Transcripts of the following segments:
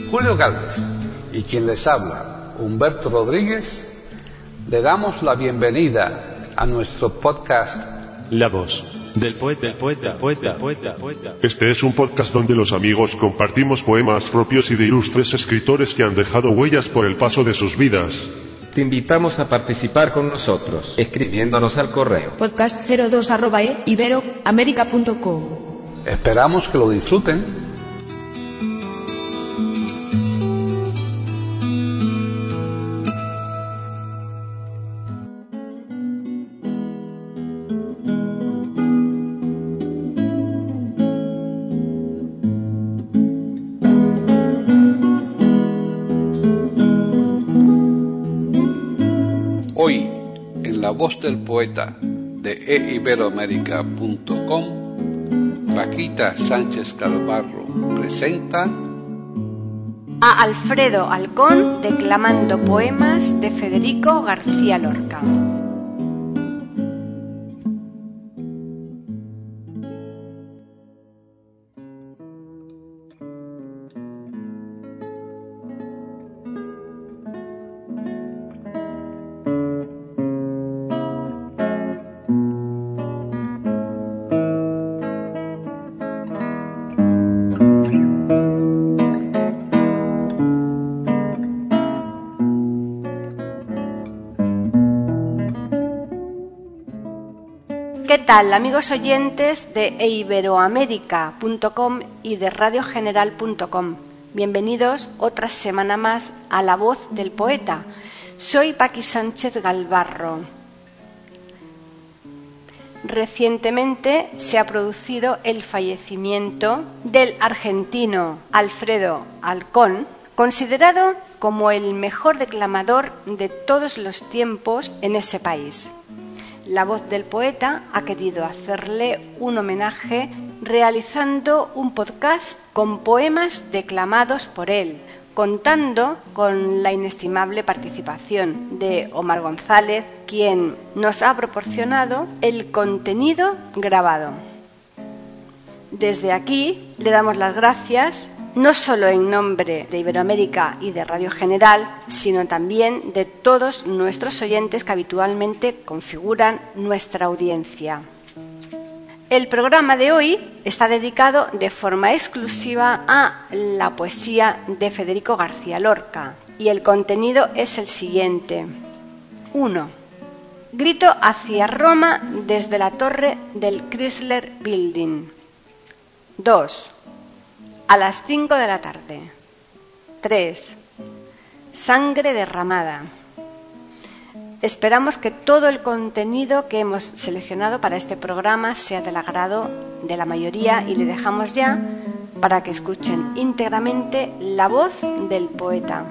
Julio Gálvez y quien les habla, Humberto Rodríguez, le damos la bienvenida a nuestro podcast La voz del poeta. Este es un podcast donde los amigos compartimos poemas propios y de ilustres escritores que han dejado huellas por el paso de sus vidas. Te invitamos a participar con nosotros, escribiéndonos al correo podcast02@iberoamerica.com. Esperamos que lo disfruten. Hoy, en La Voz del Poeta de eiberoamerica.com, Paquita Sánchez Galvarro presenta a Alfredo Halcón declamando poemas de Federico García Lorca. ¿Qué tal, amigos oyentes de eiberoamerica.com y de radiogeneral.com? Bienvenidos otra semana más a La Voz del Poeta. Soy Paqui Sánchez Galvarro. Recientemente se ha producido el fallecimiento del argentino Alfredo Halcón, considerado como el mejor declamador de todos los tiempos en ese país. La Voz del Poeta ha querido hacerle un homenaje realizando un podcast con poemas declamados por él, contando con la inestimable participación de Omar González, quien nos ha proporcionado el contenido grabado. Desde aquí le damos las gracias, no solo en nombre de Iberoamérica y de Radio General, sino también de todos nuestros oyentes que habitualmente configuran nuestra audiencia. El programa de hoy está dedicado de forma exclusiva a la poesía de Federico García Lorca y el contenido es el siguiente. 1. Grito hacia Roma desde la torre del Chrysler Building. 2. A las 5 de la tarde. 3. Sangre derramada. Esperamos que todo el contenido que hemos seleccionado para este programa sea del agrado de la mayoría y le dejamos ya para que escuchen íntegramente la voz del poeta.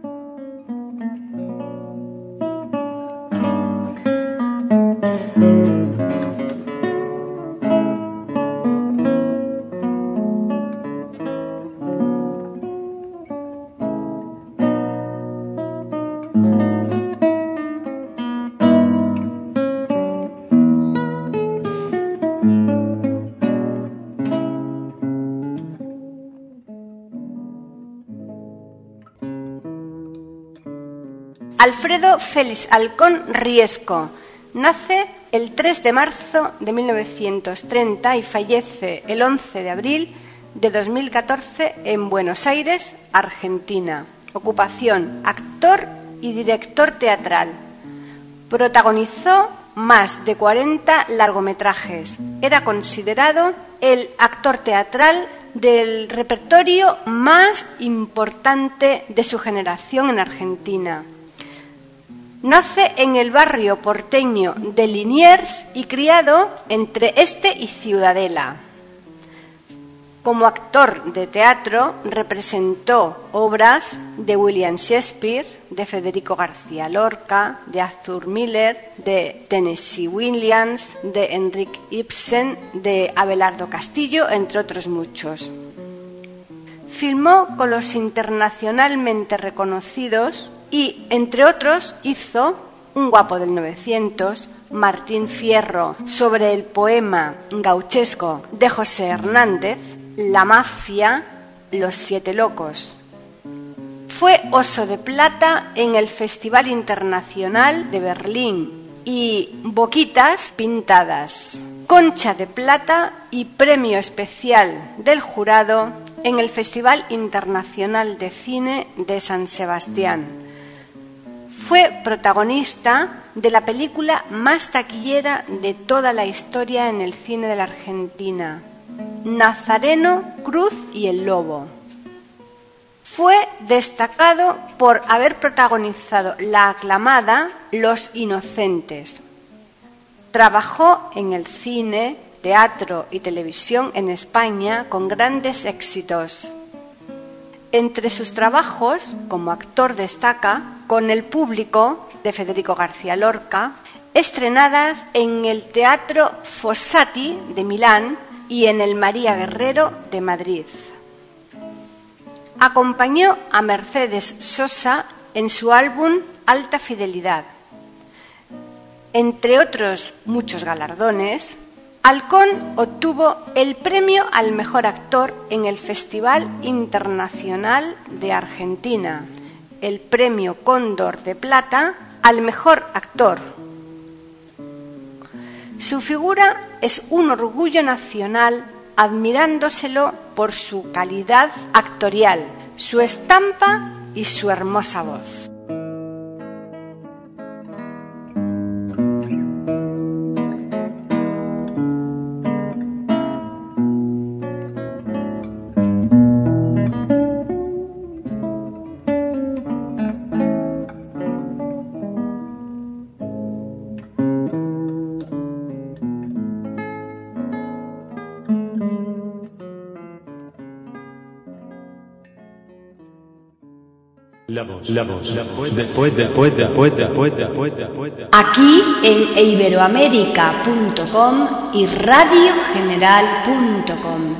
Alfredo Félix Halcón Riesco nace el 3 de marzo de 1930 y fallece el 11 de abril de 2014 en Buenos Aires, Argentina. Ocupación: actor y director teatral. Protagonizó más de 40 largometrajes. Era considerado el actor teatral del repertorio más importante de su generación en Argentina. Nace en el barrio porteño de Liniers y criado entre este y Ciudadela. Como actor de teatro representó obras de William Shakespeare, de Federico García Lorca, de Arthur Miller, de Tennessee Williams, de Henrik Ibsen, de Abelardo Castillo, entre otros muchos. Filmó con los internacionalmente reconocidos y, entre otros, hizo Un guapo del 900, Martín Fierro, sobre el poema gauchesco de José Hernández, La mafia, Los siete locos. Fue Oso de Plata en el Festival Internacional de Berlín y Boquitas Pintadas. Concha de Plata y Premio Especial del Jurado en el Festival Internacional de Cine de San Sebastián. Fue protagonista de la película más taquillera de toda la historia en el cine de la Argentina, Nazareno, Cruz y el Lobo. Fue destacado por haber protagonizado la aclamada Los Inocentes. Trabajó en el cine, teatro y televisión en España con grandes éxitos. Entre sus trabajos como actor destaca Con el público, de Federico García Lorca, estrenadas en el Teatro Fossati de Milán y en el María Guerrero de Madrid. Acompañó a Mercedes Sosa en su álbum Alta Fidelidad. Entre otros muchos galardones, Halcón obtuvo el premio al mejor actor en el Festival Internacional de Argentina, el premio Cóndor de Plata al mejor actor. Su figura es un orgullo nacional, admirándoselo por su calidad actorial, su estampa y su hermosa voz. La voz del poeta. Aquí en iberoamerica.com y radiogeneral.com.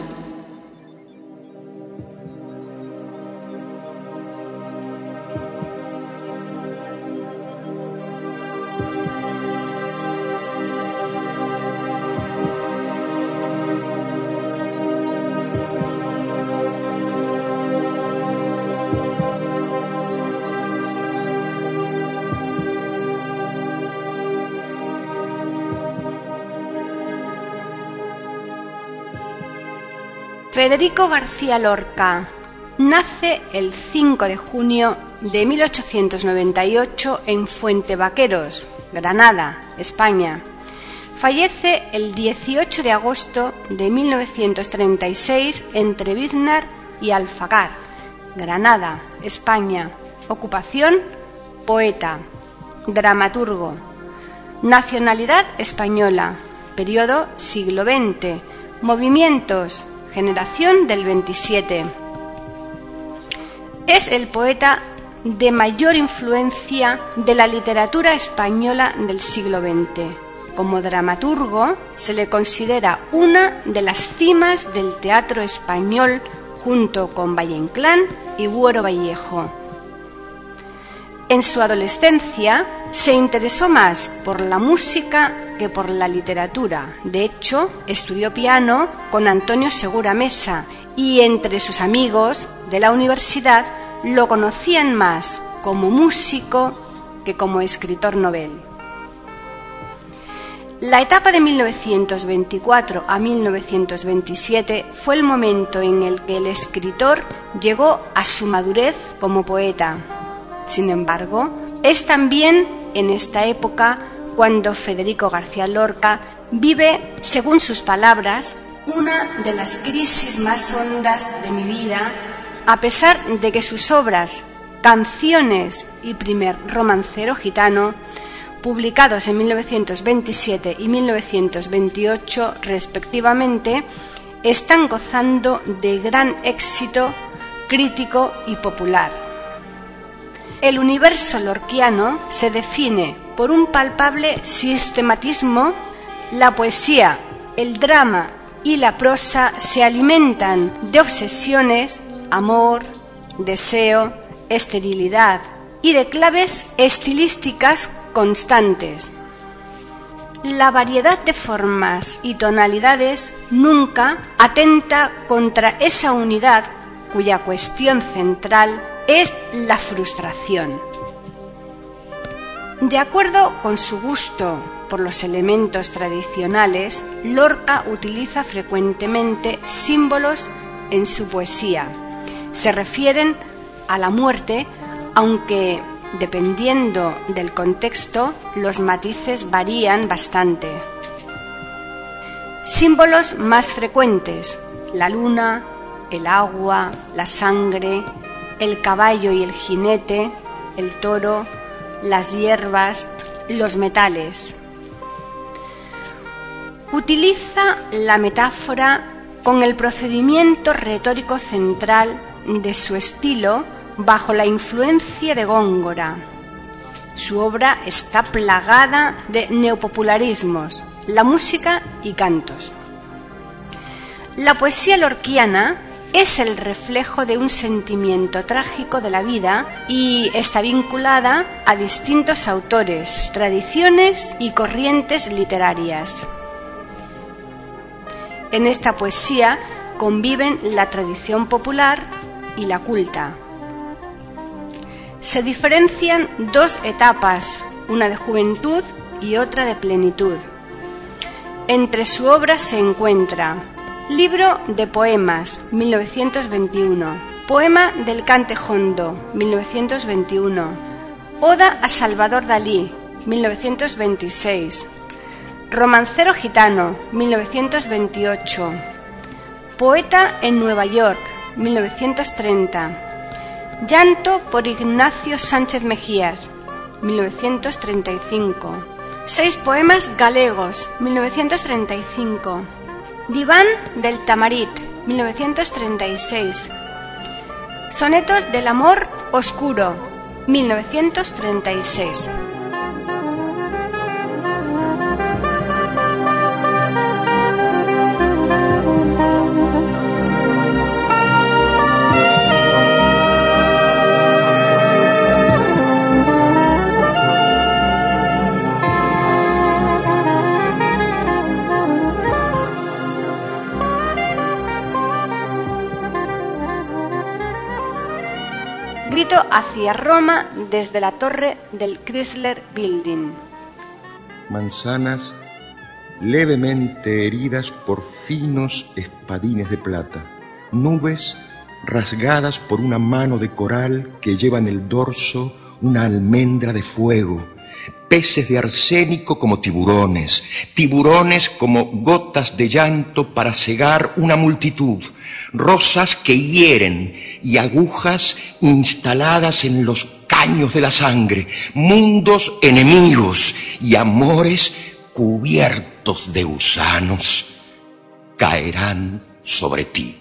Federico García Lorca nace el 5 de junio de 1898 en Fuentevaqueros, Granada, España. Fallece el 18 de agosto de 1936 en Trebiznar y Alfacar, Granada, España. Ocupación: poeta, dramaturgo. Nacionalidad española. Periodo siglo XX. Movimientos: generación del 27. Es el poeta de mayor influencia de la literatura española del siglo XX. Como dramaturgo, se le considera una de las cimas del teatro español junto con Valle Inclán y Buero Vallejo. En su adolescencia se interesó más por la música que por la literatura. De hecho, estudió piano con Antonio Segura Mesa y entre sus amigos de la universidad lo conocían más como músico que como escritor novel. La etapa de 1924 a 1927 fue el momento en el que el escritor llegó a su madurez como poeta. Sin embargo, es también en esta época cuando Federico García Lorca vive, según sus palabras, una de las crisis más hondas de mi vida, a pesar de que sus obras, Canciones y Primer romancero gitano, publicados en 1927 y 1928 respectivamente, están gozando de gran éxito crítico y popular. El universo lorquiano se define por un palpable sistematismo. La poesía, el drama y la prosa se alimentan de obsesiones, amor, deseo, esterilidad y de claves estilísticas constantes. La variedad de formas y tonalidades nunca atenta contra esa unidad cuya cuestión central es la frustración. De acuerdo con su gusto por los elementos tradicionales, Lorca utiliza frecuentemente símbolos en su poesía. Se refieren a la muerte, aunque dependiendo del contexto, los matices varían bastante. Símbolos más frecuentes: la luna, el agua, la sangre, el caballo y el jinete, el toro, las hierbas, los metales. Utiliza la metáfora con el procedimiento retórico central de su estilo bajo la influencia de Góngora. Su obra está plagada de neopopularismos, la música y cantos. La poesía lorquiana es el reflejo de un sentimiento trágico de la vida y está vinculada a distintos autores, tradiciones y corrientes literarias. En esta poesía conviven la tradición popular y la culta. Se diferencian dos etapas, una de juventud y otra de plenitud. Entre su obra se encuentra Libro de poemas, 1921, Poema del Cante Jondo, 1921, Oda a Salvador Dalí, 1926, Romancero gitano, 1928, Poeta en Nueva York, 1930, Llanto por Ignacio Sánchez Mejías, 1935, 6 poemas galegos, 1935, Diván del Tamarit, 1936, Sonetos del amor oscuro, 1936. Grito hacia Roma desde la torre del Chrysler Building. Manzanas levemente heridas por finos espadines de plata. Nubes rasgadas por una mano de coral que lleva en el dorso una almendra de fuego. Peces de arsénico como tiburones, tiburones como gotas de llanto para cegar una multitud, rosas que hieren y agujas instaladas en los caños de la sangre, mundos enemigos y amores cubiertos de gusanos, caerán sobre ti.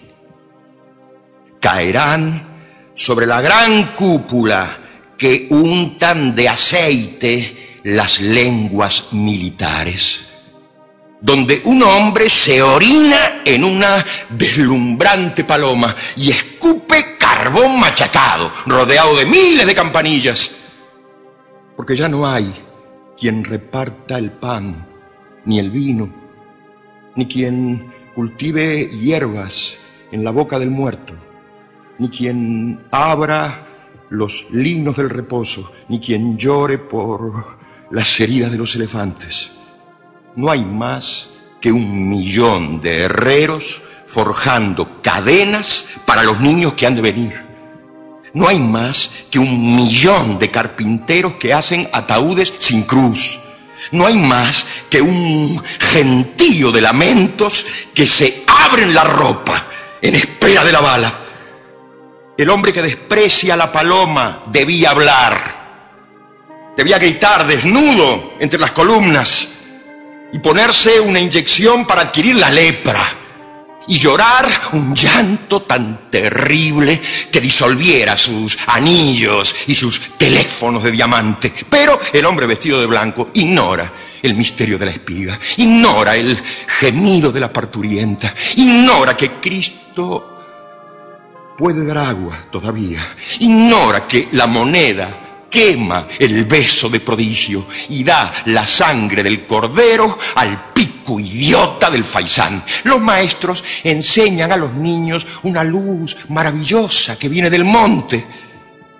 Caerán sobre la gran cúpula que untan de aceite las lenguas militares, donde un hombre se orina en una deslumbrante paloma y escupe carbón machacado, rodeado de miles de campanillas, porque ya no hay quien reparta el pan, ni el vino, ni quien cultive hierbas en la boca del muerto, ni quien abra los linos del reposo, ni quien llore por las heridas de los elefantes. No hay más que 1.000.000 de herreros forjando cadenas para los niños que han de venir. No hay más que 1.000.000 de carpinteros que hacen ataúdes sin cruz. No hay más que un gentío de lamentos que se abren la ropa en espera de la bala. El hombre que desprecia la paloma debía hablar. Debía gritar desnudo entre las columnas y ponerse una inyección para adquirir la lepra y llorar un llanto tan terrible que disolviera sus anillos y sus teléfonos de diamante. Pero el hombre vestido de blanco ignora el misterio de la espiga, ignora el gemido de la parturienta, ignora que Cristo puede dar agua todavía, ignora que la moneda quema el beso de prodigio y da la sangre del cordero al pico idiota del faisán. Los maestros enseñan a los niños una luz maravillosa que viene del monte,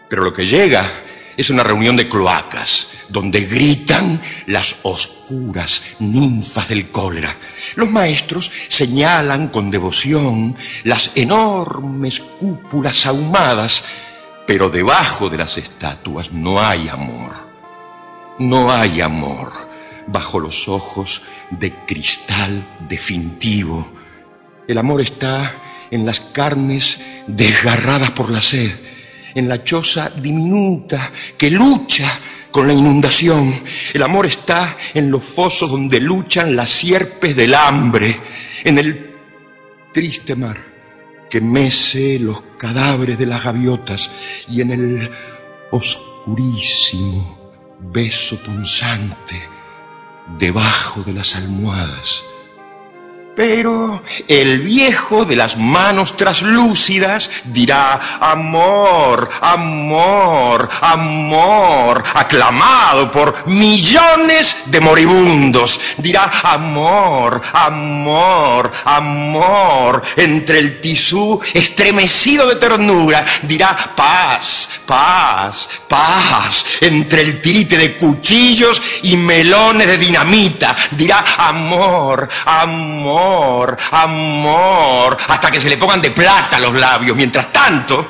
Pero lo que llega es una reunión de cloacas, donde gritan las oscuras ninfas del cólera. Los maestros señalan con devoción las enormes cúpulas ahumadas, pero debajo de las estatuas no hay amor. No hay amor bajo los ojos de cristal definitivo. El amor está en las carnes desgarradas por la sed, en la choza diminuta que lucha con la inundación. El amor está en los fosos donde luchan las sierpes del hambre, en el triste mar que mece los cadáveres de las gaviotas y en el oscurísimo beso punzante debajo de las almohadas. Pero el viejo de las manos traslúcidas dirá: amor, amor, amor, aclamado por millones de moribundos. Dirá: amor, amor, amor, entre el tisú estremecido de ternura. Dirá: paz, paz, paz, entre el tirite de cuchillos y melones de dinamita. Dirá: amor, amor, amor, hasta que se le pongan de plata los labios. Mientras tanto,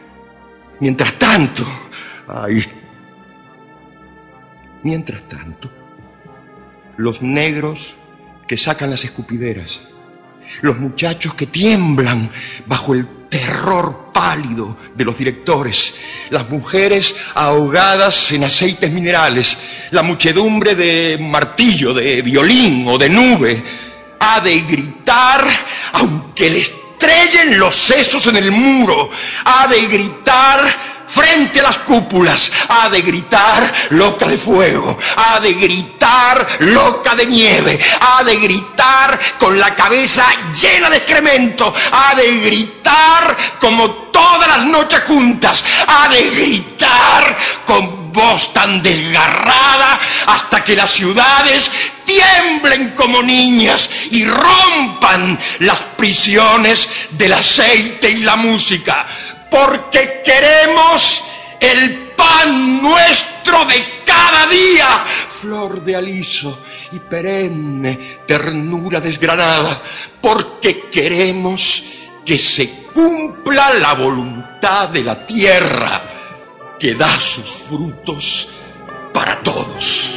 los negros que sacan las escupideras, los muchachos que tiemblan bajo el terror pálido de los directores, las mujeres ahogadas en aceites minerales, la muchedumbre de martillo, de violín o de nube, ha de gritar aunque le estrellen los sesos en el muro, ha de gritar frente a las cúpulas, ha de gritar loca de fuego, ha de gritar loca de nieve, ha de gritar con la cabeza llena de excremento, ha de gritar como todas las noches juntas, ha de gritar con voz tan desgarrada hasta que las ciudades tiemblen como niñas y rompan las prisiones del aceite y la música, porque queremos el pan nuestro de cada día, flor de aliso y perenne ternura desgranada, porque queremos que se cumpla la voluntad de la tierra, que da sus frutos para todos.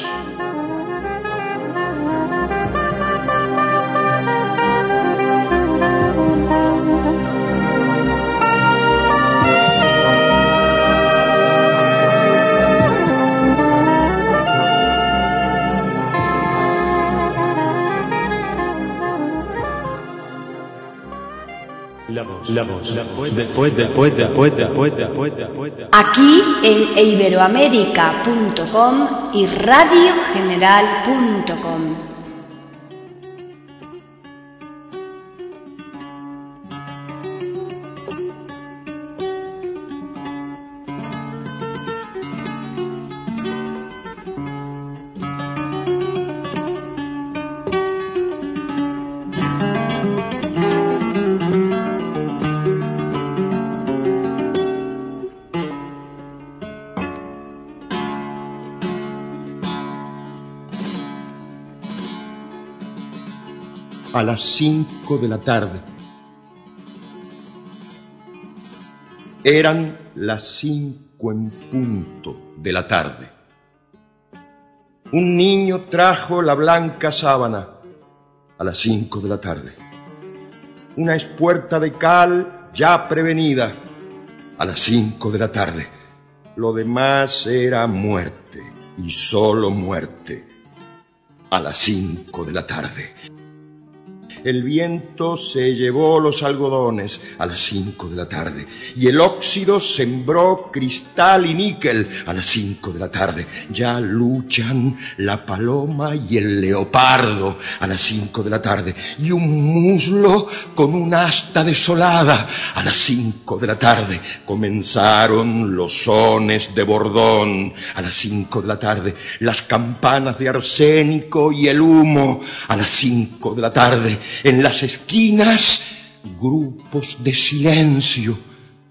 Aquí en iberoamerica.com y radiogeneral.com. A las 5 de la tarde. Eran las 5 en punto de la tarde. Un niño trajo la blanca sábana a las 5 de la tarde. Una espuerta de cal ya prevenida a las 5 de la tarde. Lo demás era muerte y solo muerte a las 5 de la tarde. El viento se llevó los algodones a las 5 de la tarde y el óxido sembró cristal y níquel a las 5 de la tarde. Ya luchan la paloma y el leopardo a las 5 de la tarde y un muslo con un asta desolada a las 5 de la tarde. Comenzaron los sones de bordón a las 5 de la tarde, las campanas de arsénico y el humo a las 5 de la tarde. En las esquinas, grupos de silencio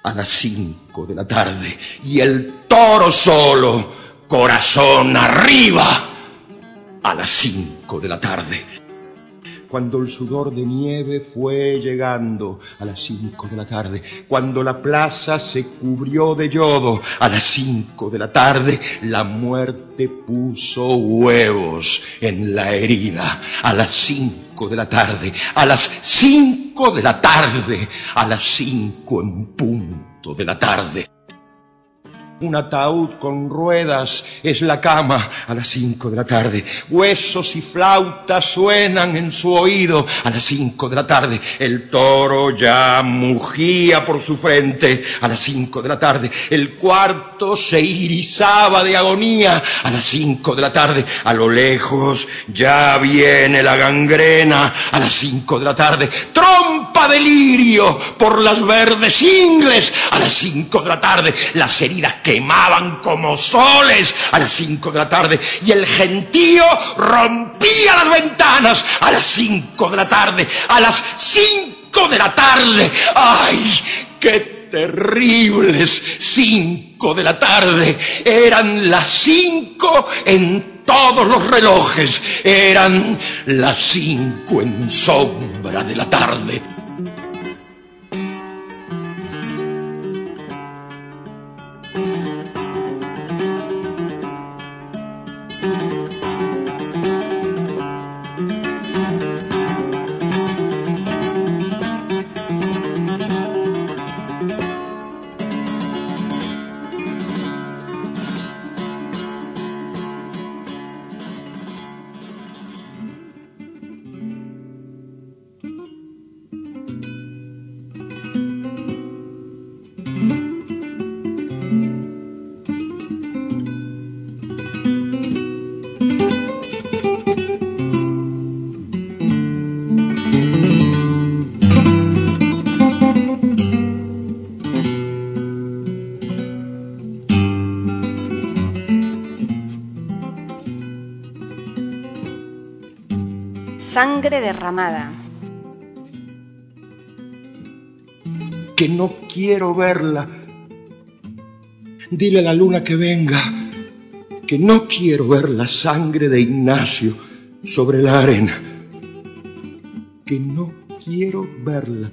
a las 5 de la tarde, y el toro solo, corazón arriba, a las 5 de la tarde. Cuando el sudor de nieve fue llegando, a las 5 de la tarde. Cuando la plaza se cubrió de yodo, a las 5 de la tarde. La muerte puso huevos en la herida, a las 5 de la tarde. A las 5 de la tarde, a las 5 en punto de la tarde. Un ataúd con ruedas es la cama, a las 5 de la tarde. Huesos y flautas suenan en su oído, a las 5 de la tarde. El toro ya mugía por su frente, a las 5 de la tarde. El cuarto se irisaba de agonía, a las 5 de la tarde. A lo lejos ya viene la gangrena, a las 5 de la tarde. Trompa de lirio por las verdes ingles, a las 5 de la tarde. Las heridas quemaban como soles, a las 5 de la tarde, y el gentío rompía las ventanas, a las 5 de la tarde, a las 5 de la tarde. ¡Ay, qué terribles 5 de la tarde! Eran las 5 en todos los relojes, eran las 5 en sombra de la tarde. Sangre derramada. Que no quiero verla. Dile a la luna que venga, que no quiero ver la sangre de Ignacio sobre la arena. Que no quiero verla.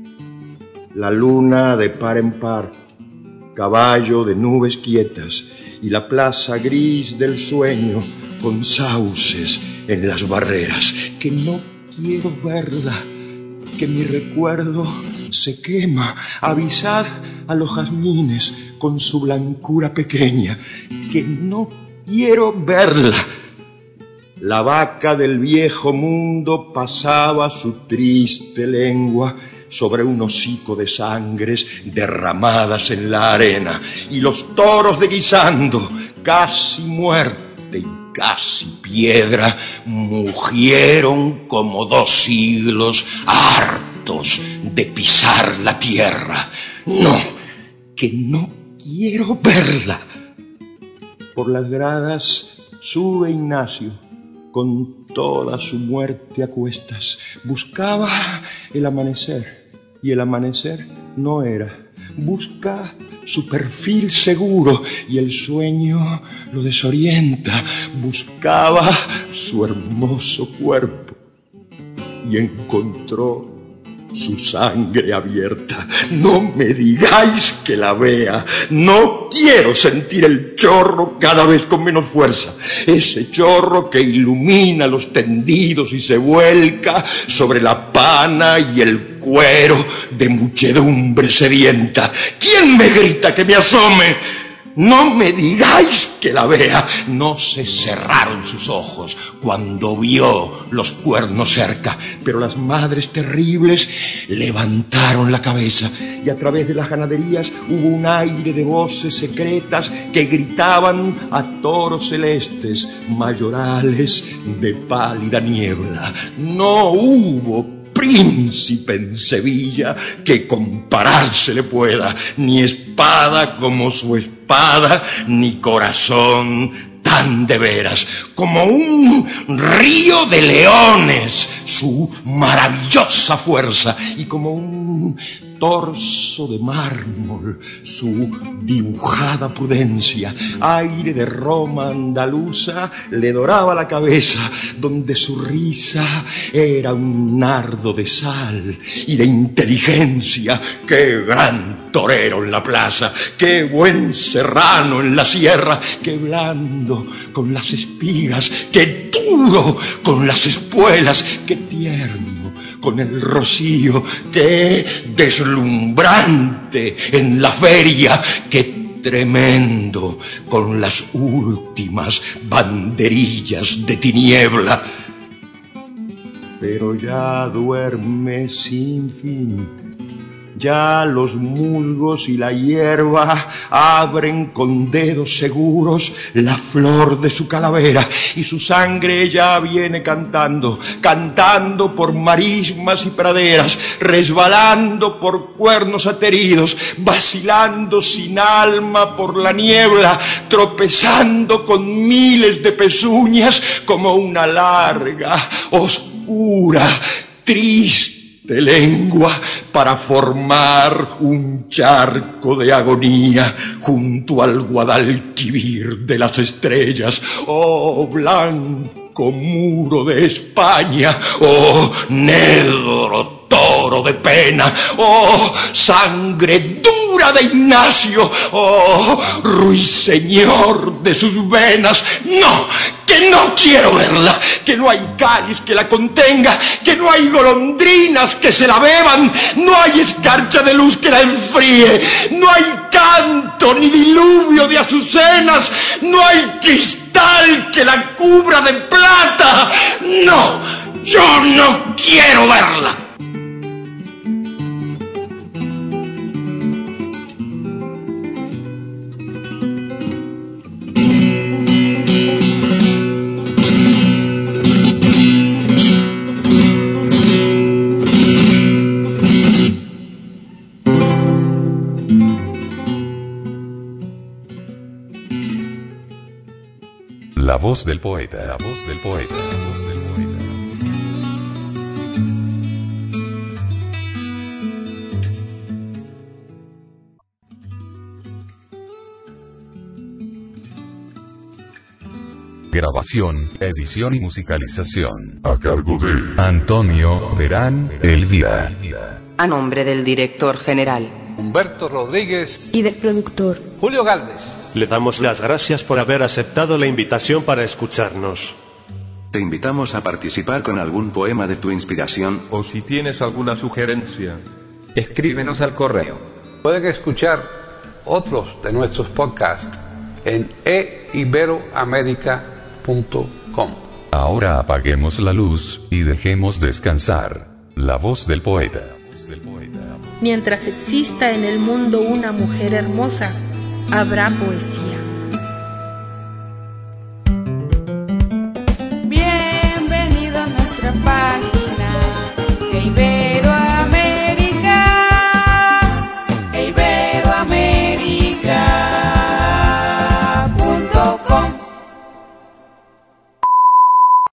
La luna de par en par, caballo de nubes quietas, y la plaza gris del sueño con sauces en las barreras. Que no quiero verla, que mi recuerdo se quema. Avisad a los jazmines con su blancura pequeña, que no quiero verla. La vaca del viejo mundo pasaba su triste lengua sobre un hocico de sangres derramadas en la arena, y los toros de guisando, casi muerte y casi piedra, mugieron como 2 siglos, hartos de pisar la tierra. No, que no quiero verla. Por las gradas sube Ignacio con toda su muerte a cuestas. Buscaba el amanecer, y el amanecer no era. Busca su perfil seguro, y el sueño lo desorienta. Buscaba su hermoso cuerpo y encontró su sangre abierta. No me digáis que la vea. No quiero sentir el chorro cada vez con menos fuerza. Ese chorro que ilumina los tendidos y se vuelca sobre la pana y el cuero de muchedumbre sedienta. ¿Quién me grita que me asome? No me digáis que la vea. No se cerraron sus ojos cuando vio los cuernos cerca, pero las madres terribles levantaron la cabeza, y a través de las ganaderías hubo un aire de voces secretas que gritaban a toros celestes, mayorales de pálida niebla. No hubo príncipe en Sevilla que compararse le pueda, ni espada como su espada, ni corazón tan de veras, como un río de leones su maravillosa fuerza, y como un torso de mármol, su dibujada prudencia, aire de Roma andaluza, le doraba la cabeza, donde su risa era un nardo de sal y de inteligencia. ¡Qué gran torero en la plaza! ¡Qué buen serrano en la sierra! ¡Qué blando con las espigas! ¡Qué duro con las espuelas! ¡Qué tierno con el rocío! ¡Qué deslumbrante en la feria! ¡Qué tremendo con las últimas banderillas de tiniebla! Pero ya duerme sin fin. Ya los musgos y la hierba abren con dedos seguros la flor de su calavera, y su sangre ya viene cantando, cantando por marismas y praderas, resbalando por cuernos ateridos, vacilando sin alma por la niebla, tropezando con miles de pezuñas como una larga, oscura, triste de lengua para formar un charco de agonía junto al Guadalquivir de las estrellas. Oh, blanco muro de España, oh, negro toro de pena, oh, sangre dura de Ignacio, oh, ruiseñor de sus venas. ¡No! ¡Que no quiero verla! ¡Que no hay cáliz que la contenga! ¡Que no hay golondrinas que se la beban! ¡No hay escarcha de luz que la enfríe! ¡No hay canto ni diluvio de azucenas! ¡No hay cristal que la cubra de plata! ¡No! ¡Yo no quiero verla! La voz del poeta, la voz del poeta, la voz del poeta. Grabación, edición y musicalización. A cargo de Antonio Terán Elvira. A nombre del director general Humberto Rodríguez y del productor Julio Galvez. Le damos las gracias por haber aceptado la invitación para escucharnos. Te invitamos a participar con algún poema de tu inspiración. O si tienes alguna sugerencia, escríbenos al correo. Pueden escuchar otros de nuestros podcasts en eiberoamerica.com. Ahora apaguemos la luz y dejemos descansar la voz del poeta. Mientras exista en el mundo una mujer hermosa, habrá poesía.